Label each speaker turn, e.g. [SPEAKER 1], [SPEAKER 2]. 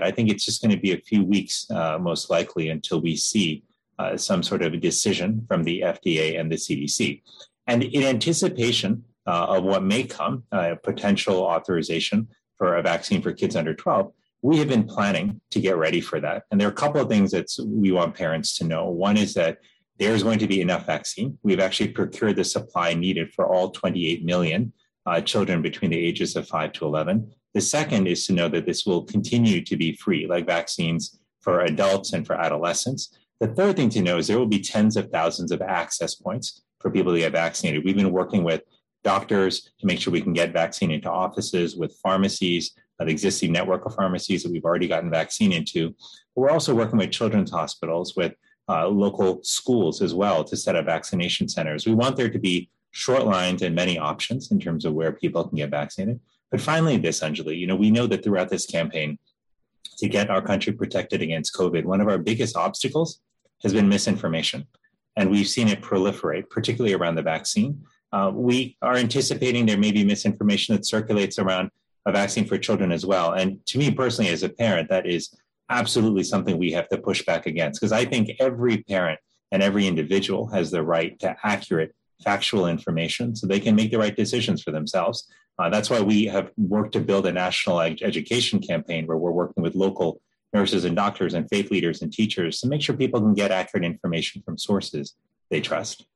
[SPEAKER 1] I think it's just going to be a few weeks, most likely, until we see some sort of a decision from the FDA and the CDC. And in anticipation of what may come, potential authorization for a vaccine for kids under 12, we have been planning to get ready for that. And there are a couple of things that we want parents to know. One is that there's going to be enough vaccine. We've actually procured the supply needed for all 28 million children between the ages of 5 to 11. The second is to know that this will continue to be free, like vaccines for adults and for adolescents. The third thing to know is there will be tens of thousands of access points for people to get vaccinated. We've been working with doctors to make sure we can get vaccine into offices, with pharmacies, the existing network of pharmacies that we've already gotten vaccine into. We're also working with children's hospitals, with local schools as well, to set up vaccination centers. We want there to be short lines and many options in terms of where people can get vaccinated. But finally, this, Anjali, we know that throughout this campaign, to get our country protected against COVID, one of our biggest obstacles has been misinformation. And we've seen it proliferate, particularly around the vaccine. We are anticipating there may be misinformation that circulates around a vaccine for children as well. And to me personally, as a parent, that is absolutely something we have to push back against, because I think every parent and every individual has the right to accurate, factual information so they can make the right decisions for themselves. That's why we have worked to build a national education campaign where we're working with local nurses and doctors and faith leaders and teachers to make sure people can get accurate information from sources they trust.